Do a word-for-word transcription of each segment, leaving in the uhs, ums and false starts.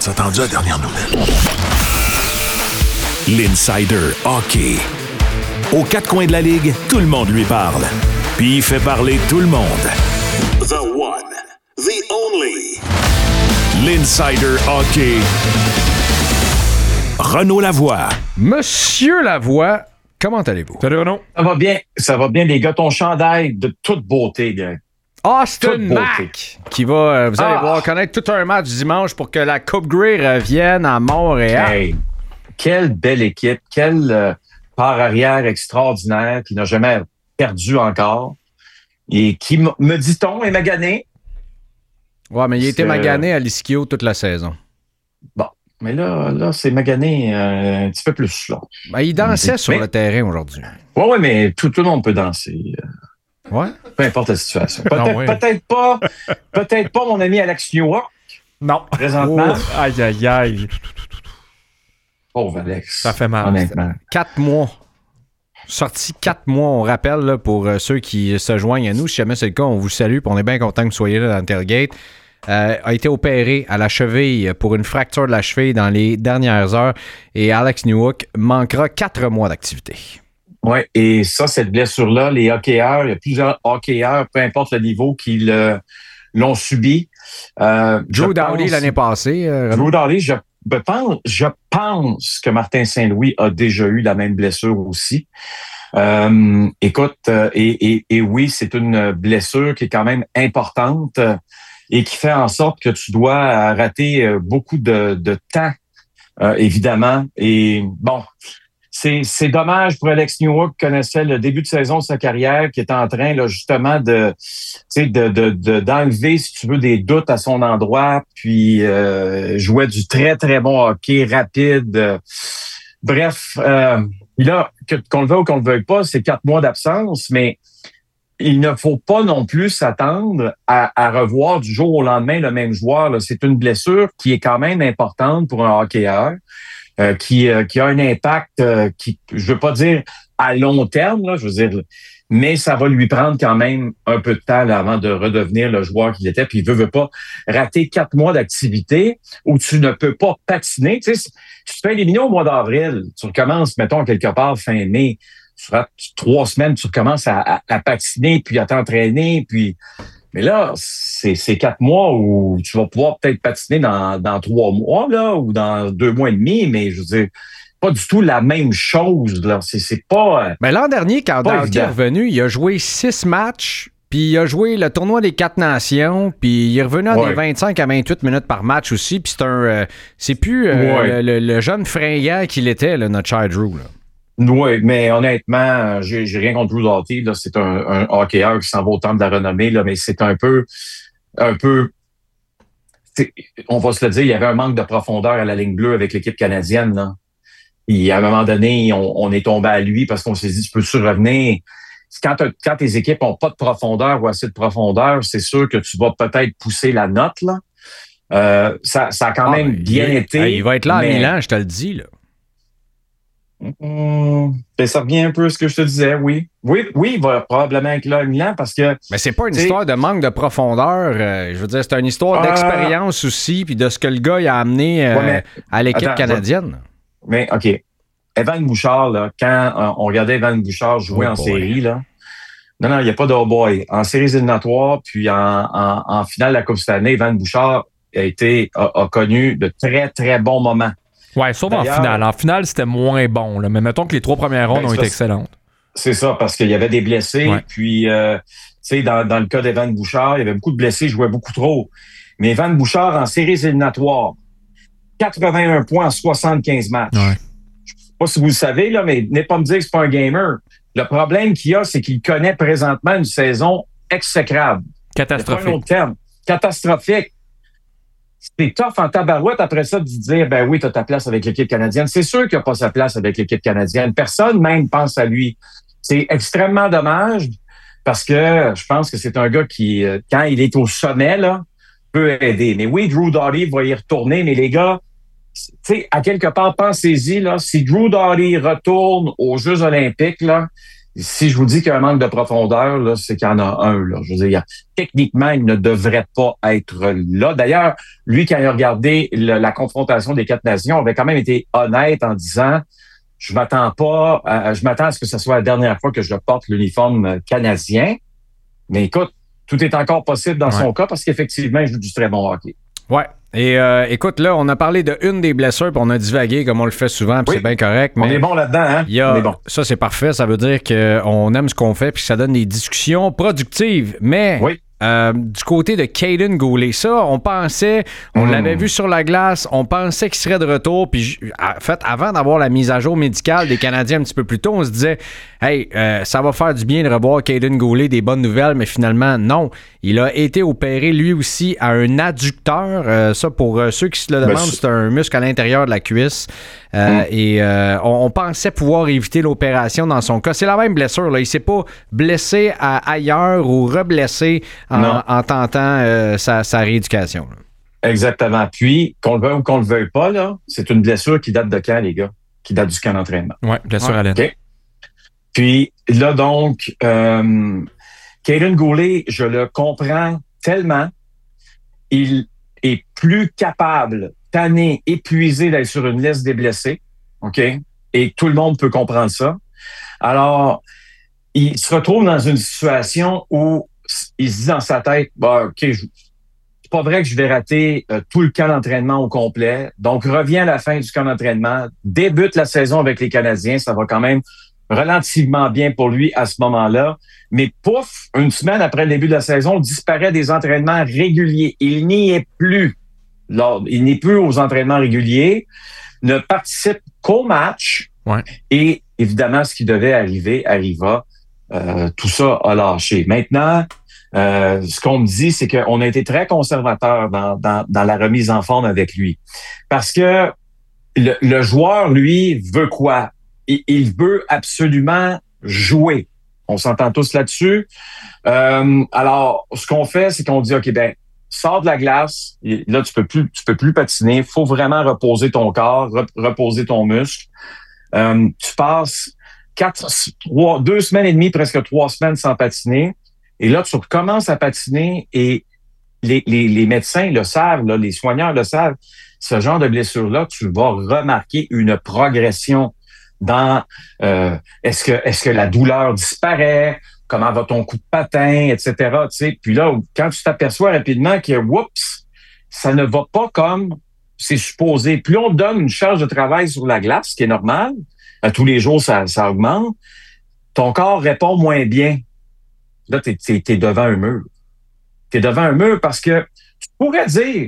T'as attendu la dernière nouvelle? L'Insider Hockey. Aux quatre coins de la Ligue, tout le monde lui parle. Puis il fait parler tout le monde. The one, the only. L'Insider Hockey. Renaud Lavoie. Monsieur Lavoie, comment allez-vous? Salut Renaud. Ça va bien, ça va bien, les gars. Ton chandail de toute beauté, gars. Austin Mack, qui va, euh, vous allez Ah. voir, connaître tout un match dimanche pour que la Coupe Grey revienne à Montréal. Hey, quelle belle équipe, quel euh, part arrière extraordinaire qui n'a jamais perdu encore et qui, m- me dit-on, est magané. Ouais, mais il a été C'est- magané à l'Ischio toute la saison. Bon, mais là, là c'est magané euh, un petit peu plus. Là. Ben, il dansait Mais- sur le terrain aujourd'hui. Oui, oui, mais tout, tout le monde peut danser. euh, Ouais. Peu importe la situation. Peut-être, Non, oui. peut-être pas, peut-être pas mon ami Alex Newhook, Non. présentement. Oh. Aïe, aïe, aïe. Pauvre Alex. Ça fait mal. Honnêtement. Quatre mois. Sorti quatre mois, on rappelle, là, pour euh, ceux qui se joignent à nous. Si jamais c'est le cas, on vous salue. Puis on est bien content que vous soyez là dans le tailgate. Euh, a été opéré à la cheville pour une fracture de la cheville dans les dernières heures. Et Alex Newhook manquera quatre mois d'activité. Oui, et ça, cette blessure-là, les hockeyeurs, il y a plusieurs hockeyeurs, peu importe le niveau, qui le, l'ont subi. Euh, Drew je Doughty pense- l'année passée. euh, Renaud. Drew Doughty, je, je pense, je pense que Martin Saint-Louis a déjà eu la même blessure aussi. Euh, écoute, euh, et, et, et oui, c'est une blessure qui est quand même importante euh, et qui fait en sorte que tu dois rater euh, beaucoup de, de temps, euh, évidemment. Et bon, c'est, c'est dommage pour Alex Newhook qui connaissait le début de saison de sa carrière, qui est en train là, justement de, tu sais, de, de, de, d'enlever, si tu veux, des doutes à son endroit, puis euh, jouait du très, très bon hockey rapide. Euh, bref, euh, il a, que, qu'on le veuille ou qu'on le veuille pas, c'est quatre mois d'absence, mais il ne faut pas non plus s'attendre à, à revoir du jour au lendemain le même joueur. Là. C'est une blessure qui est quand même importante pour un hockeyeur. Euh, qui, euh, qui a un impact euh, qui, je veux pas dire à long terme, là, je veux dire, mais ça va lui prendre quand même un peu de temps là, avant de redevenir le joueur qu'il était. Puis il veut, veut pas rater quatre mois d'activité où tu ne peux pas patiner. Tu sais, si tu te fais éliminer au mois d'avril, tu recommences, mettons, quelque part fin mai, tu rates trois semaines, tu recommences à, à, à patiner, puis à t'entraîner, puis... Mais là, c'est, c'est quatre mois où tu vas pouvoir peut-être patiner dans, dans trois mois, là, ou dans deux mois et demi, mais je veux dire, pas du tout la même chose, là. C'est, c'est pas... euh, Mais l'an dernier, quand Pas Doughty est évident. revenu, il a joué six matchs, puis il a joué le tournoi des quatre nations, puis il est revenu à Ouais. des vingt-cinq à vingt-huit minutes par match aussi, puis c'est un... euh, c'est plus euh, Ouais. le, le- le jeune fringant qu'il était, là, notre cher Drew, là. Oui, mais honnêtement, j'ai, j'ai rien contre Drew Doughty, là. C'est un, un hockeyeur qui s'en va au temple de la renommée, là, mais c'est un peu... un peu c'est- on va se le dire, il y avait un manque de profondeur à la ligne bleue avec l'équipe canadienne, là. Et à un moment donné, on, on est tombé à lui parce qu'on s'est dit, tu peux-tu revenir? Quand, t'as- quand tes équipes ont pas de profondeur ou assez de profondeur, c'est sûr que tu vas peut-être pousser la note, là. Euh, ça, ça a quand Ah, même ben, bien il, été. hey, il va être là à mais- Milan, je te le dis, là. Hum, ben, ça revient un peu à ce que je te disais, oui. Oui, oui, il va probablement être là à Milan parce que Mais c'est pas une T'sais- histoire de manque de profondeur. euh, je veux dire, c'est une histoire Ah. d'expérience aussi, puis de ce que le gars il a amené euh, Ouais, mais- à l'équipe Attends, canadienne. Mais OK. Evan Bouchard, là, quand euh, on regardait Evan Bouchard jouer Oh en boy. série, là. Non, non, il n'y a pas de oh boy. En séries éliminatoires, puis en, en, en finale de la Coupe Stanley, Evan Bouchard a été, a, a connu de très, très bons moments. Ouais, sauf en D'ailleurs- finale. En finale, c'était moins bon. Là. Mais mettons que les trois premières rondes Ben, ont c'est été parce- excellentes. C'est ça, parce qu'il y avait des blessés. Ouais. Puis, euh, tu sais, dans, dans le cas d'Evan Bouchard, il y avait beaucoup de blessés, il jouait beaucoup trop. Mais Evan Bouchard, en séries éliminatoires, quatre-vingt-un points en soixante-quinze matchs. Ouais. Je sais pas si vous le savez, là, mais venez pas me dire que c'est pas un gamer. Le problème qu'il y a, c'est qu'il connaît présentement une saison exécrable. Il y a pas un Catastrophique. autre terme. Catastrophique. C'est tough en tabarouette après ça de dire, ben oui, tu as ta place avec l'équipe canadienne. C'est sûr qu'il n'a pas sa place avec l'équipe canadienne. Personne même pense à lui. C'est extrêmement dommage parce que je pense que c'est un gars qui, euh, quand il est au sommet, là, peut aider. Mais oui, Drew Doughty va y retourner, mais les gars, tu sais, à quelque part, pensez-y, là, si Drew Doughty retourne aux Jeux olympiques, là, si je vous dis qu'il y a un manque de profondeur, là, c'est qu'il y en a un. Là. Je veux dire, techniquement, il ne devrait pas être là. D'ailleurs, lui, quand il a regardé le, la confrontation des quatre nations, avait quand même été honnête en disant « Je m'attends pas, à, je m'attends à ce que ce soit la dernière fois que je porte l'uniforme canadien. » Mais écoute, tout est encore possible dans ouais. son cas parce qu'effectivement, il joue du très bon hockey. Ouais. Et euh, écoute, là, on a parlé de une des blessures, puis on a divagué comme on le fait souvent, puis oui. c'est bien correct. Mais on est bon là-dedans, hein? Y a, on est bon. Ça, c'est parfait. Ça veut dire qu'on aime ce qu'on fait, puis que ça donne des discussions productives. Mais oui. euh, du côté de Kaiden Goulet, ça, on pensait, on mmh. l'avait vu sur la glace, on pensait qu'il serait de retour. Puis, en fait, avant d'avoir la mise à jour médicale des Canadiens un petit peu plus tôt, on se disait, hey, euh, ça va faire du bien de revoir Kaiden Goulet, des bonnes nouvelles, mais finalement, non. Il a été opéré lui aussi à un adducteur. Euh, ça, pour euh, ceux qui se le demandent, ben, c'est un muscle à l'intérieur de la cuisse. Euh, mm. Et euh, on, on pensait pouvoir éviter l'opération dans son cas. C'est la même blessure. Là. Il ne s'est pas blessé à, ailleurs ou reblessé en, en tentant euh, sa, sa rééducation. Là. Exactement. Puis, qu'on le veuille ou qu'on le veuille pas, là, c'est une blessure qui date de quand, les gars? Qui date du camp d'entraînement. Oui, blessure ouais. à l'aine. Okay. Puis là, donc... Euh, Kaiden Goulet, je le comprends tellement. Il est plus capable, tanné, épuisé d'être sur une liste des blessés. OK? Et tout le monde peut comprendre ça. Alors, il se retrouve dans une situation où il se dit dans sa tête, bah, OK, je, c'est pas vrai que je vais rater euh, tout le camp d'entraînement au complet. Donc, revient à la fin du camp d'entraînement, débute la saison avec les Canadiens. Ça va quand même relativement bien pour lui à ce moment-là. Mais pouf, une semaine après le début de la saison, disparaît des entraînements réguliers. Il n'y est plus. Lors, il n'est plus aux entraînements réguliers, ne participe qu'au match. Ouais. Et évidemment, ce qui devait arriver arriva. Euh, tout ça a lâché. Maintenant, euh, ce qu'on me dit, c'est qu'on a été très conservateur dans, dans, dans la remise en forme avec lui. Parce que le, le joueur, lui, veut quoi? Il, il veut absolument jouer. On s'entend tous là-dessus. Euh, alors, ce qu'on fait, c'est qu'on dit, OK, ben, sors de la glace. Là, tu peux plus, tu peux plus patiner. Il faut vraiment reposer ton corps, re- reposer ton muscle. Euh, tu passes quatre, trois, deux semaines et demie, presque trois semaines sans patiner. Et là, tu recommences à patiner et les, les, les médecins le savent, là, les soigneurs le savent. Ce genre de blessure-là, tu vas remarquer une progression dans euh, est-ce que est-ce que la douleur disparaît, comment va ton coup de patin, et cetera. Tu sais, puis là, quand tu t'aperçois rapidement que whoops, ça ne va pas comme c'est supposé. Plus on donne une charge de travail sur la glace, ce qui est normal, à tous les jours ça, ça augmente, ton corps répond moins bien. Là, t'es, t'es, t'es devant un mur. T'es devant un mur parce que tu pourrais dire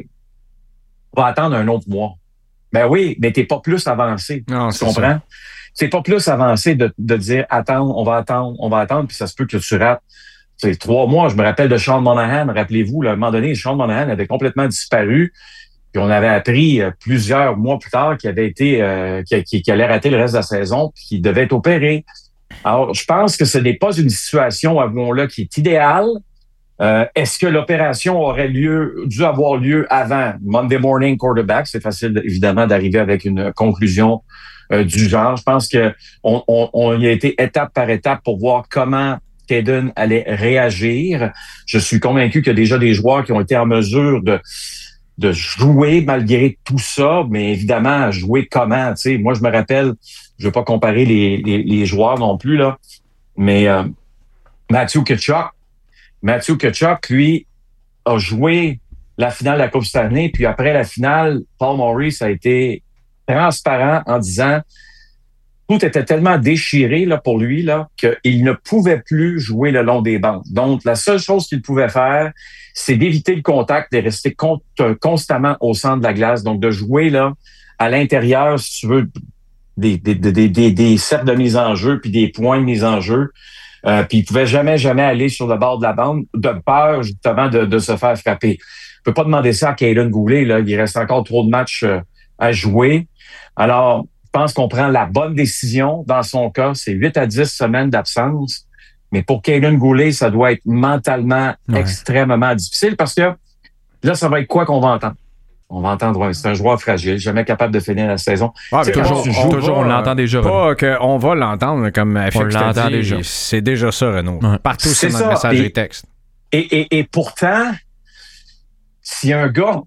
on va attendre un autre mois. Ben oui, mais t'es pas plus avancé. Non, tu comprends? Ça. C'est pas plus avancé de, de dire attendre, on va attendre, on va attendre, puis ça se peut que tu rates. C'est trois mois. Je me rappelle de Sean Monahan. Rappelez-vous, là, à un moment donné, Sean Monahan avait complètement disparu. Puis on avait appris euh, plusieurs mois plus tard qu'il avait été, euh, qu'il, qu'il allait rater le reste de la saison, puis qu'il devait être opéré. Alors, je pense que ce n'est pas une situation, avouons-le, qui est idéale. Euh, est-ce que l'opération aurait lieu, dû avoir lieu avant Monday morning quarterback? C'est facile, évidemment, d'arriver avec une conclusion euh, du genre. Je pense que on, on, on y a été étape par étape pour voir comment Kaiden allait réagir. Je suis convaincu qu'il y a déjà des joueurs qui ont été en mesure de de jouer malgré tout ça, mais évidemment, jouer comment? Tu sais, moi, je me rappelle, je ne veux pas comparer les, les, les joueurs non plus, là, mais euh, Matthew Tkachuk, Matthew Tkachuk, lui, a joué la finale de la Coupe Stanley, puis après la finale, Paul Maurice a été transparent en disant tout était tellement déchiré là, pour lui là, qu'il ne pouvait plus jouer le long des bandes. Donc, la seule chose qu'il pouvait faire, c'est d'éviter le contact, de rester con- constamment au centre de la glace, donc de jouer là à l'intérieur, si tu veux, des, des, des, des, des cercles de mise en jeu, puis des points de mise en jeu. Euh, puis il pouvait jamais, jamais aller sur le bord de la bande, de peur justement de, de se faire frapper. On peut pas demander ça à Kaiden Goulet, là. Il reste encore trop de matchs euh, à jouer. Alors, je pense qu'on prend la bonne décision. Dans son cas, c'est huit à dix semaines d'absence. Mais pour Kaiden Goulet, ça doit être mentalement ouais. extrêmement difficile parce que là, ça va être quoi qu'on va entendre? On va entendre, ouais, c'est un joueur fragile, jamais capable de finir la saison. Ah, mais toujours, tu on, joues, toujours, on l'entend déjà. Pas qu'on va l'entendre, comme F X t'a dit, déjà. c'est déjà ça, Renaud. Ouais. Partout, C'est c'est notre ça. message Et- et texte. Et, et, et pourtant, s'il y a un gars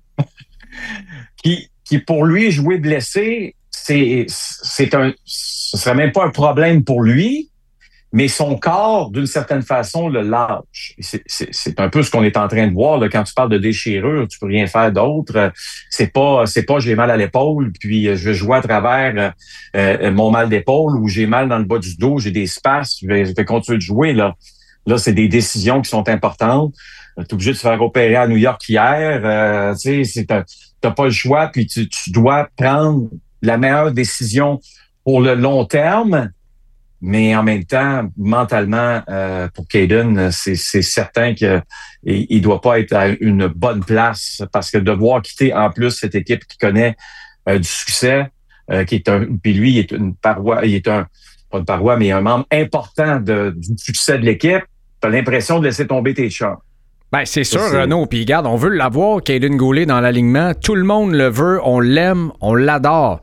qui, qui, pour lui, jouer blessé, c'est, c'est un, ce serait même pas un problème pour lui, mais son corps, d'une certaine façon, le lâche. C'est, c'est, c'est un peu ce qu'on est en train de voir, là. Quand tu parles de déchirure, tu peux rien faire d'autre. C'est pas, c'est pas j'ai mal à l'épaule, puis je vais jouer à travers euh, mon mal d'épaule, ou j'ai mal dans le bas du dos, j'ai des spasmes, je vais, je vais continuer de jouer, là. Là, c'est des décisions qui sont importantes. Tu es obligé de se faire opérer à New York hier. Euh, tu sais, tu n'as pas le choix, puis tu, tu dois prendre la meilleure décision pour le long terme. Mais en même temps, mentalement, euh, pour Caden, c'est, c'est certain qu'il ne doit pas être à une bonne place, parce que devoir quitter en plus cette équipe qui connaît euh, du succès, euh, qui est un, puis lui, il est une paroi, il est un, pas une paroi, mais un membre important de, du succès de l'équipe. Tu as l'impression de laisser tomber tes chars. Ben, c'est sûr, c'est... Renaud. Puis regarde, on veut l'avoir, Caden Goulet, dans l'alignement. Tout le monde le veut, on l'aime, on l'adore.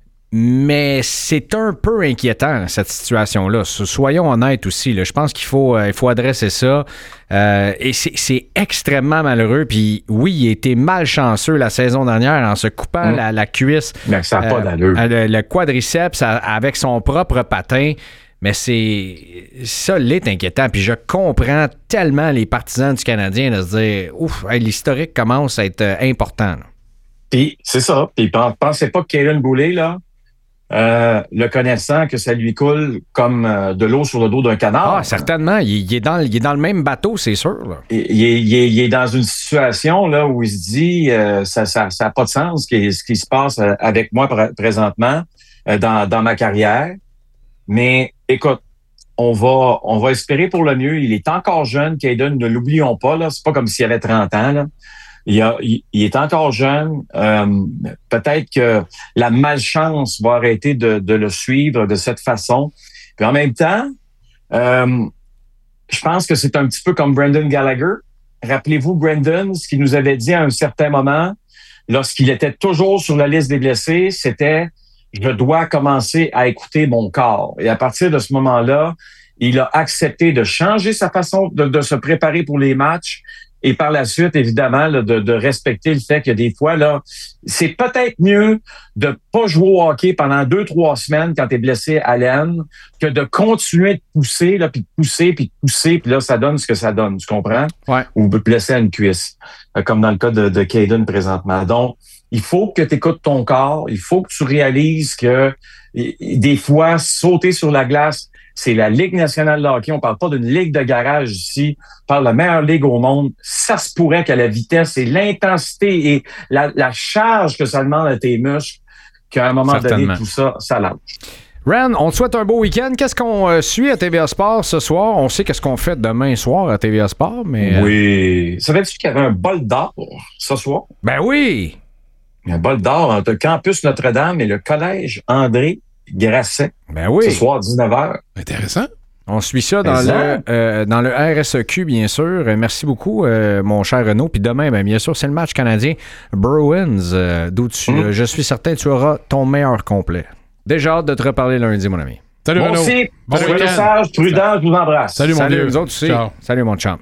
Mais c'est un peu inquiétant, cette situation-là. Soyons honnêtes aussi. Là. Je pense qu'il faut, euh, il faut adresser ça. Euh, et c'est, c'est extrêmement malheureux. Puis oui, il a été malchanceux la saison dernière en se coupant mmh. la, la cuisse. Mais ça n'a euh, pas d'allure. Le, le quadriceps à, avec son propre patin. Mais c'est ça l'est inquiétant. Puis je comprends tellement les partisans du Canadien de se dire ouf, hey, l'historique commence à être euh, important. Là. Puis c'est ça. Puis pensez pas que Caden Goulet, là, Euh, le connaissant, que ça lui coule comme euh, de l'eau sur le dos d'un canard. Ah, certainement. Il, il, est dans, il est dans le même bateau, c'est sûr. Là. Il, il, est, il, est, il est dans une situation là où il se dit euh, ça ça ça a pas de sens ce qui, ce qui se passe avec moi pr- présentement euh, dans, dans ma carrière. Mais écoute, on va on va espérer pour le mieux. Il est encore jeune, Caden, ne l'oublions pas. Là, c'est pas comme s'il avait trente ans. Là. Il, a, il, il est encore jeune. Euh, peut-être que la malchance va arrêter de, de le suivre de cette façon. Puis en même temps, euh, je pense que c'est un petit peu comme Brendan Gallagher. Rappelez-vous Brendan, ce qu'il nous avait dit à un certain moment, lorsqu'il était toujours sur la liste des blessés, c'était « Je dois commencer à écouter mon corps ». Et à partir de ce moment-là, il a accepté de changer sa façon de, de se préparer pour les matchs. Et par la suite, évidemment, là, de, de respecter le fait que des fois, là, c'est peut-être mieux de pas jouer au hockey pendant deux, trois semaines quand tu es blessé à l'aine que de continuer de pousser, là, puis de pousser, puis de pousser, puis là, ça donne ce que ça donne, tu comprends? Ouais. Ou blessé à une cuisse, comme dans le cas de, de Caden présentement. Donc, il faut que tu écoutes ton corps, il faut que tu réalises que des fois, sauter sur la glace, c'est la Ligue nationale de hockey. On parle pas d'une ligue de garage ici. On parle de la meilleure ligue au monde. Ça se pourrait qu'à la vitesse et l'intensité et la, la charge que ça demande à tes muscles, qu'à un moment Certainement. donné, tout ça, ça lâche. Ren, on te souhaite un beau week-end. Qu'est-ce qu'on euh, suit à T V A Sport ce soir? On sait qu'est-ce qu'on fait demain soir à T V A Sport, mais... Euh... Oui. Savais-tu qu'il y avait un bol d'or ce soir? Ben oui! Un bol d'or entre le campus Notre-Dame et le collège André Grasset. Ben oui. Ce soir, dix-neuf heures. Intéressant. On suit ça dans le, euh, dans le R S E Q, bien sûr. Merci beaucoup, euh, mon cher Renaud. Puis demain, ben, bien sûr, c'est le match canadien Bruins, euh, d'où tu, mmh. euh, je suis certain que tu auras ton meilleur complet. Déjà hâte de te reparler lundi, mon ami. Salut, Bon Renaud. aussi, Bon soyez sage, prudent, je vous embrasse. Salut, mon Salut, vieux. vous autres aussi. Ciao. Salut, mon chum.